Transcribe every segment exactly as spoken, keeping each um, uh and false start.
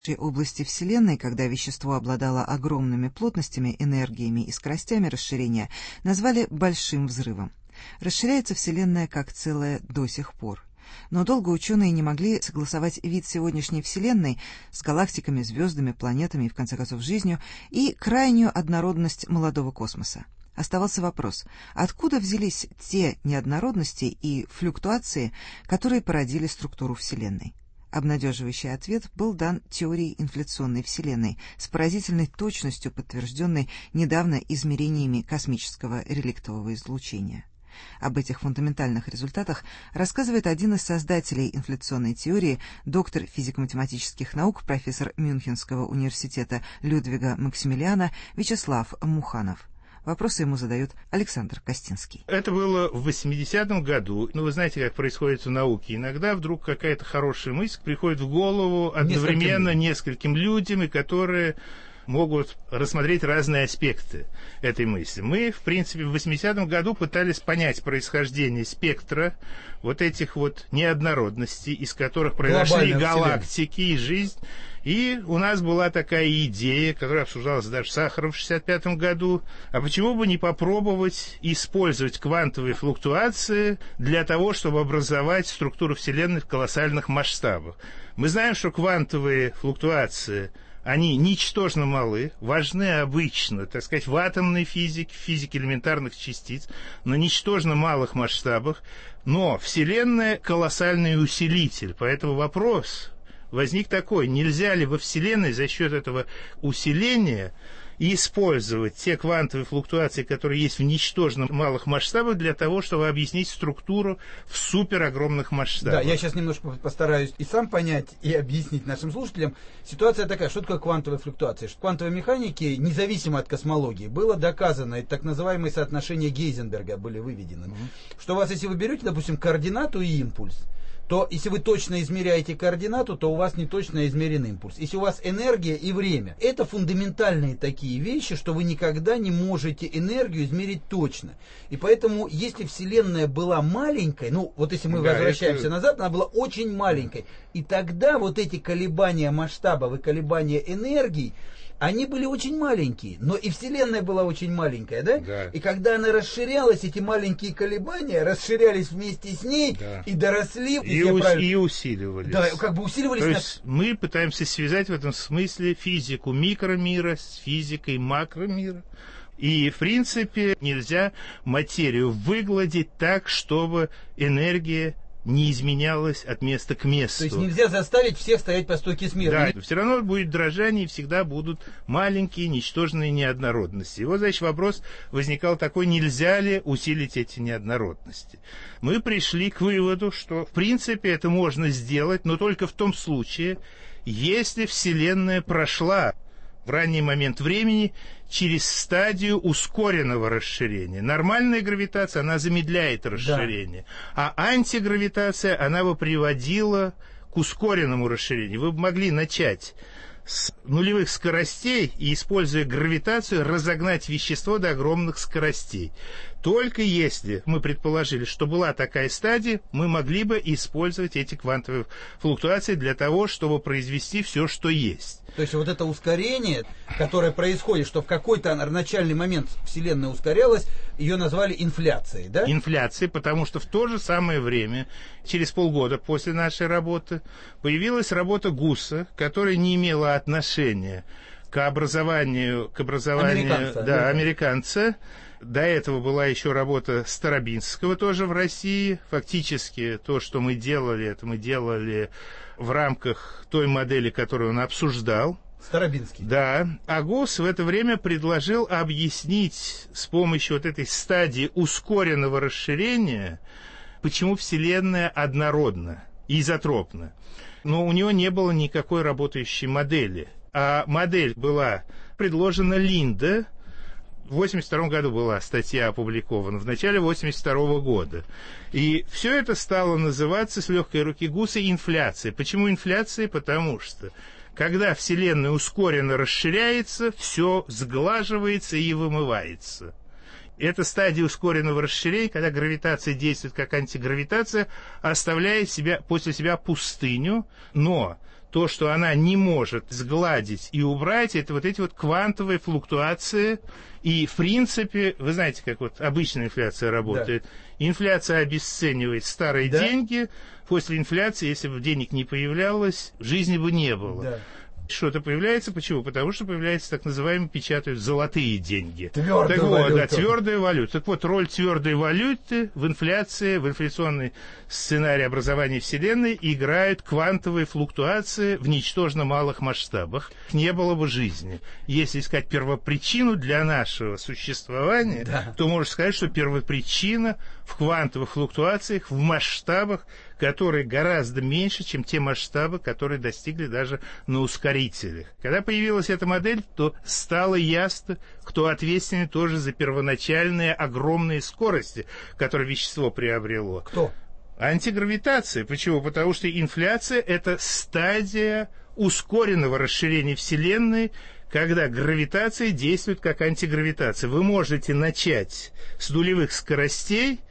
области Вселенной, когда вещество обладало огромными плотностями, энергиями и скоростями расширения, назвали «большим взрывом». Расширяется Вселенная как целое до сих пор. Но долго ученые не могли согласовать вид сегодняшней Вселенной с галактиками, звездами, планетами и, в конце концов, жизнью и крайнюю однородность молодого космоса. Оставался вопрос, откуда взялись те неоднородности и флюктуации, которые породили структуру Вселенной. Обнадеживающий ответ был дан теорией инфляционной Вселенной, с поразительной точностью подтвержденной недавно измерениями космического реликтового излучения. Об этих фундаментальных результатах рассказывает один из создателей инфляционной теории, доктор физико-математических наук, профессор Мюнхенского университета Людвига Максимилиана Вячеслав Муханов. Вопросы ему задает Александр Костинский. Это было в восьмидесятом году. Ну, вы знаете, как происходит в науке. Иногда вдруг какая-то хорошая мысль приходит в голову одновременно нескольким, нескольким людям, и которые могут рассмотреть разные аспекты этой мысли. Мы, в принципе, в восьмидесятом году пытались понять происхождение спектра вот этих вот неоднородностей, из которых произошли галактики и жизнь. И у нас была такая идея, которая обсуждалась даже Сахаром в шестьдесят пятом году, а почему бы не попробовать использовать квантовые флуктуации для того, чтобы образовать структуру Вселенной в колоссальных масштабах. Мы знаем, что квантовые флуктуации, они ничтожно малы, важны обычно, так сказать, в атомной физике, в физике элементарных частиц, на ничтожно малых масштабах, но Вселенная — колоссальный усилитель, поэтому вопрос возник такой: нельзя ли во Вселенной за счет этого усиления использовать те квантовые флуктуации, которые есть в ничтожно малых масштабах, для того, чтобы объяснить структуру в суперогромных масштабах. Да, я сейчас немножко постараюсь и сам понять, и объяснить нашим слушателям. Ситуация такая: что такое квантовые флуктуации? В квантовой механике, независимо от космологии, было доказано, и так называемые соотношения Гейзенберга были выведены, угу. что у вас, если вы берете, допустим, координату и импульс, то если вы точно измеряете координату, то у вас не точно измерен импульс. Если у вас энергия и время, это фундаментальные такие вещи, что вы никогда не можете энергию измерить точно. И поэтому, если Вселенная была маленькой, ну вот если мы да, возвращаемся это... назад, она была очень маленькой. И тогда вот эти колебания масштабов и колебания энергии, они были очень маленькие, но и Вселенная была очень маленькая, да? Да. И когда она расширялась, эти маленькие колебания расширялись вместе с ней, да. и доросли... И, ус- правильно... и усиливались. Да, как бы усиливались... То на... есть мы пытаемся связать в этом смысле физику микромира с физикой макромира. И, в принципе, нельзя материю выгладить так, чтобы энергия не изменялась от места к месту. То есть нельзя заставить всех стоять по стойке смирно. Да, все равно будет дрожание, и всегда будут маленькие, ничтожные неоднородности. И вот, значит, вопрос возникал такой: нельзя ли усилить эти неоднородности? Мы пришли к выводу, что, в принципе, это можно сделать, но только в том случае, если Вселенная прошла в ранний момент времени через стадию ускоренного расширения. Нормальная гравитация, она замедляет расширение, да. а антигравитация, она бы приводила к ускоренному расширению. Вы бы могли начать с нулевых скоростей и, используя гравитацию, разогнать вещество до огромных скоростей. Только если мы предположили, что была такая стадия, мы могли бы использовать эти квантовые флуктуации для того, чтобы произвести все, что есть. То есть вот это ускорение, которое происходит, что в какой-то начальный момент Вселенная ускорялась, ее назвали инфляцией, да? Инфляцией, потому что в то же самое время, через полгода после нашей работы, появилась работа Гусса, которая не имела отношения к образованию, к образованию американца, да, да. американца. До этого была еще работа Старобинского тоже в России. Фактически то, что мы делали, это мы делали в рамках той модели, которую он обсуждал. Старобинский. Да. А Гусс в это время предложил объяснить с помощью вот этой стадии ускоренного расширения, почему Вселенная однородна и изотропна. Но у него не было никакой работающей модели. А модель была предложена Линде. В восемьдесят втором году была статья опубликована, в начале восемьдесят второго года. И все это стало называться с легкой руки Гусса инфляцией. Почему инфляцией? Потому что, когда Вселенная ускоренно расширяется, все сглаживается и вымывается. Это стадия ускоренного расширения, когда гравитация действует как антигравитация, оставляя себя, после себя пустыню, но то, что она не может сгладить и убрать, это вот эти вот квантовые флуктуации. И, в принципе, вы знаете, как вот обычная инфляция работает. Да. Инфляция обесценивает старые да. деньги. После инфляции, если бы денег не появлялось, жизни бы не было. Да. Что-то появляется. Почему? Потому что появляются так называемые, печатают золотые деньги. Твердую так валюту. Вот, да, твердая валюта. Так вот, роль твердой валюты в инфляции, в инфляционный сценарий образования Вселенной играют квантовые флуктуации в ничтожно малых масштабах. Не было бы жизни. Если искать первопричину для нашего существования, да. то можно сказать, что первопричина в квантовых флуктуациях, в масштабах, которые гораздо меньше, чем те масштабы, которые достигли даже на ускорителях. Когда появилась эта модель, то стало ясно, кто ответственен тоже за первоначальные огромные скорости, которые вещество приобрело. Кто? Антигравитация. Почему? Потому что инфляция – это стадия ускоренного расширения Вселенной, когда гравитация действует как антигравитация. Вы можете начать с нулевых скоростей,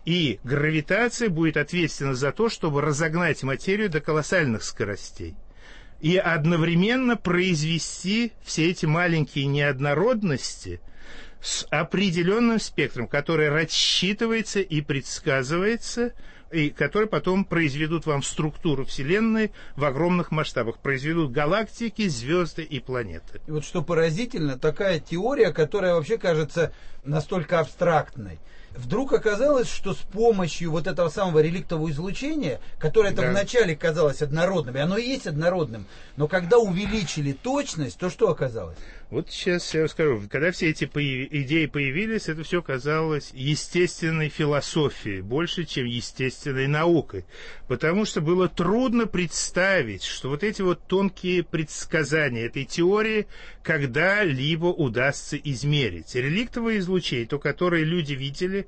и гравитация будет ответственна за то, чтобы разогнать материю до колоссальных скоростей. И одновременно произвести все эти маленькие неоднородности с определенным спектром, который рассчитывается и предсказывается, и которые потом произведут вам структуру Вселенной в огромных масштабах, произведут галактики, звезды и планеты. И вот что поразительно, такая теория, которая вообще кажется настолько абстрактной, вдруг оказалось, что с помощью вот этого самого реликтового излучения, которое да. вначале казалось однородным, и оно и есть однородным, но когда увеличили точность, то что оказалось? Вот сейчас я расскажу. Когда все эти появ... идеи появились, это все казалось естественной философией, больше, чем естественной наукой. Потому что было трудно представить, что вот эти вот тонкие предсказания этой теории когда-либо удастся измерить. Реликтовое излучение, то, которое люди видели,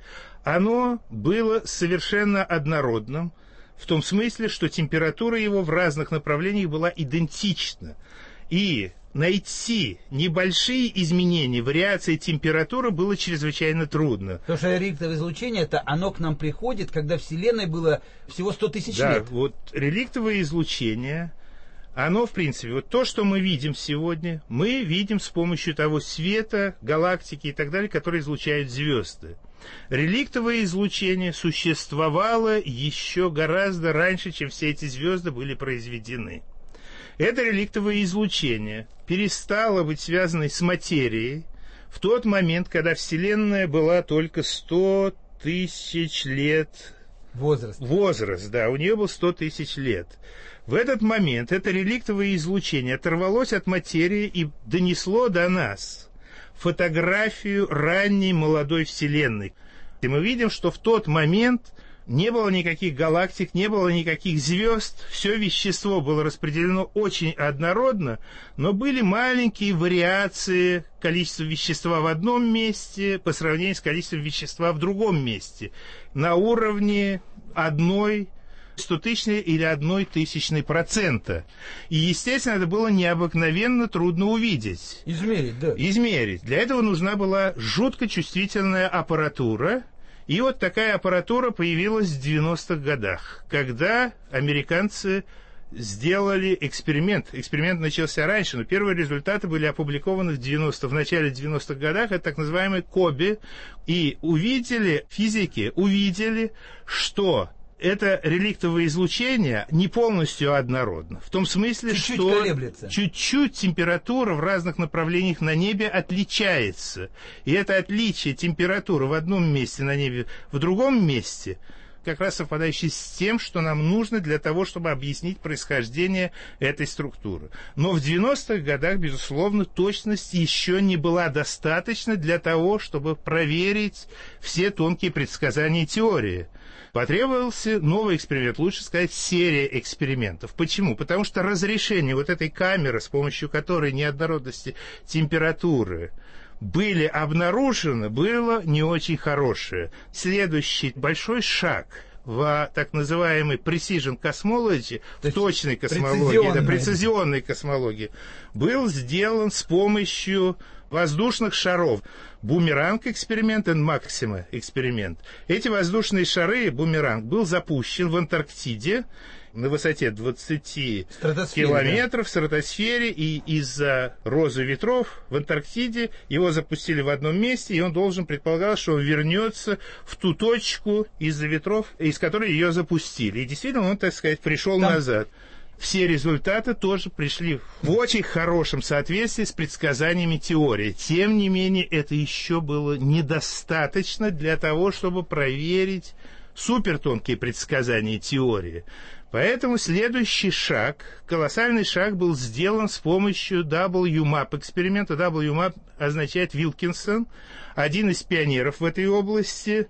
оно было совершенно однородным, в том смысле, что температура его в разных направлениях была идентична. И найти небольшие изменения, вариации температуры было чрезвычайно трудно. Потому что реликтовое излучение, это оно к нам приходит, когда Вселенной было всего сто тысяч да, лет. Да, вот реликтовое излучение, оно, в принципе, вот то, что мы видим сегодня, мы видим с помощью того света, галактики и так далее, которые излучают звезды. Реликтовое излучение существовало еще гораздо раньше, чем все эти звезды были произведены. Это реликтовое излучение перестало быть связанной с материей в тот момент, когда Вселенная была только сто тысяч лет. Возраст. Возраст, да, у нее был сто тысяч лет. В этот момент это реликтовое излучение оторвалось от материи и донесло до нас фотографию ранней молодой Вселенной. И мы видим, что в тот момент не было никаких галактик, не было никаких звезд, все вещество было распределено очень однородно, но были маленькие вариации количества вещества в одном месте по сравнению с количеством вещества в другом месте, на уровне одной стотысячной или одной тысячной процента. И, естественно, это было необыкновенно трудно увидеть. Измерить, да. Измерить. Для этого нужна была жутко чувствительная аппаратура. И вот такая аппаратура появилась в девяностых годах, когда американцы сделали эксперимент. Эксперимент начался раньше, но первые результаты были опубликованы в девяностых, в начале девяностых годах, это так называемый Коби. И увидели, физики увидели, что это реликтовое излучение не полностью однородно. В том смысле, чуть-чуть что колеблется. Чуть-чуть температура в разных направлениях на небе отличается. И это отличие температуры в одном месте на небе, в другом месте, как раз совпадающее с тем, что нам нужно для того, чтобы объяснить происхождение этой структуры. Но в девяностых годах, безусловно, точность еще не была достаточна для того, чтобы проверить все тонкие предсказания теории. Потребовался новый эксперимент, лучше сказать, серия экспериментов. Почему? Потому что разрешение вот этой камеры, с помощью которой неоднородности температуры были обнаружены, было не очень хорошее. Следующий большой шаг в так называемой precision cosmology, в точной космологии, да, прецизионной космологии, был сделан с помощью воздушных шаров. Бумеранг-эксперимент и Максима-эксперимент. Эти воздушные шары, бумеранг, был запущен в Антарктиде на высоте двадцать километров в стратосфере, и из-за розы ветров в Антарктиде его запустили в одном месте, и он должен, предполагал, что он вернется в ту точку из-за ветров, из которой ее запустили. И действительно, он, так сказать, пришел Там... назад. Все результаты тоже пришли в очень хорошем соответствии с предсказаниями теории. Тем не менее, это еще было недостаточно для того, чтобы проверить супертонкие предсказания теории. Поэтому следующий шаг, колоссальный шаг, был сделан с помощью дабл ю мап эксперимента. дабл ю мап означает Вилкинсон, один из пионеров в этой области.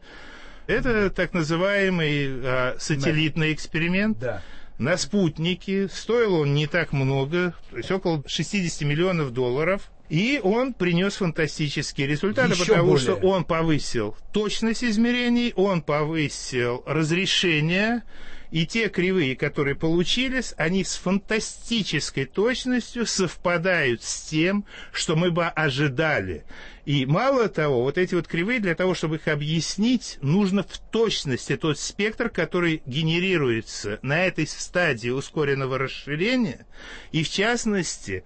Это так называемый а, сателлитный эксперимент. Да. На спутнике. Стоил он не так много, то есть около шестьдесят миллионов долларов. И он принес фантастические результаты, Еще потому более. что он повысил точность измерений, он повысил разрешение, и те кривые, которые получились, они с фантастической точностью совпадают с тем, что мы бы ожидали. И мало того, вот эти вот кривые, для того, чтобы их объяснить, нужно в точности тот спектр, который генерируется на этой стадии ускоренного расширения, и в частности,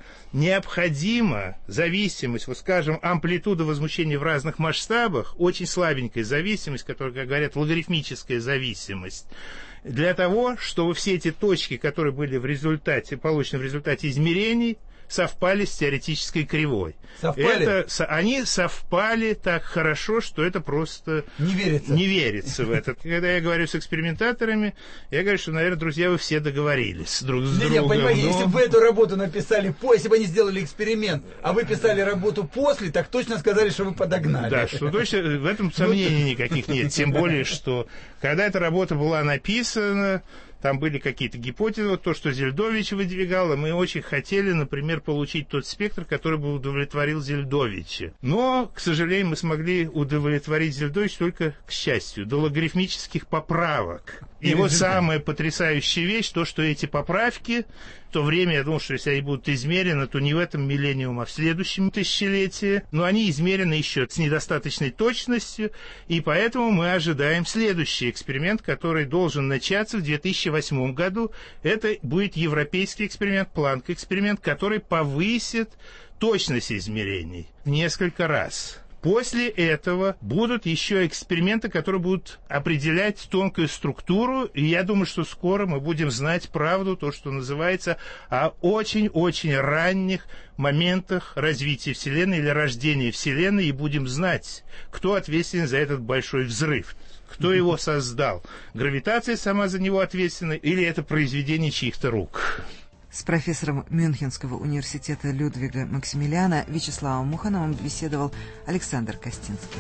необходима зависимость, вот скажем, амплитуда возмущения в разных масштабах, очень слабенькая зависимость, которая, как говорят, логарифмическая зависимость, для того, чтобы все эти точки, которые были в результате, получены в результате измерений, совпали с теоретической кривой. Совпали? Это, они совпали так хорошо, что это просто не верится, не верится в это. Когда я говорю с экспериментаторами, я говорю, что, наверное, друзья, вы все договорились друг с не, другом. Не, понимаете, но... если бы вы эту работу написали после, если бы они сделали эксперимент, а вы писали работу после, так точно сказали, что вы подогнали. Да, что точно, в этом сомнений никаких нет. Тем более, что когда эта работа была написана, там были какие-то гипотезы, вот то, что Зельдович выдвигал, и мы очень хотели, например, получить тот спектр, который бы удовлетворил Зельдовича. Но, к сожалению, мы смогли удовлетворить Зельдовича только, к счастью, до логарифмических поправок. И вот самая потрясающая вещь, то, что эти поправки, в то время, я думал, что если они будут измерены, то не в этом миллениуме, а в следующем тысячелетии, но они измерены еще с недостаточной точностью, и поэтому мы ожидаем следующий эксперимент, который должен начаться в две тысячи восьмом году. Это будет европейский эксперимент, Планк-эксперимент, который повысит точность измерений в несколько раз. После этого будут еще эксперименты, которые будут определять тонкую структуру, и я думаю, что скоро мы будем знать правду, то, что называется, о очень-очень ранних моментах развития Вселенной или рождения Вселенной, и будем знать, кто ответственен за этот большой взрыв. Кто его создал? Гравитация сама за него ответственна, или это произведение чьих-то рук? С профессором Мюнхенского университета Людвига Максимилиана Вячеславом Мухановым беседовал Александр Костинский.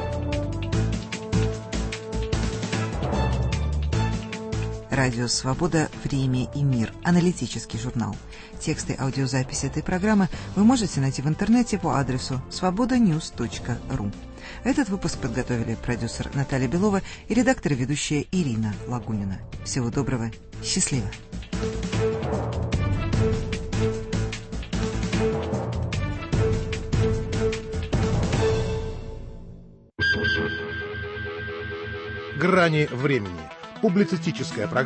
Радио «Свобода. Время и мир». Аналитический журнал. Тексты аудиозаписи этой программы вы можете найти в интернете по адресу свобода ньюс точка ру. Этот выпуск подготовили продюсер Наталья Белова и редактор и ведущая Ирина Лагунина. Всего доброго. Счастливо. «Грани времени». Публицистическая программа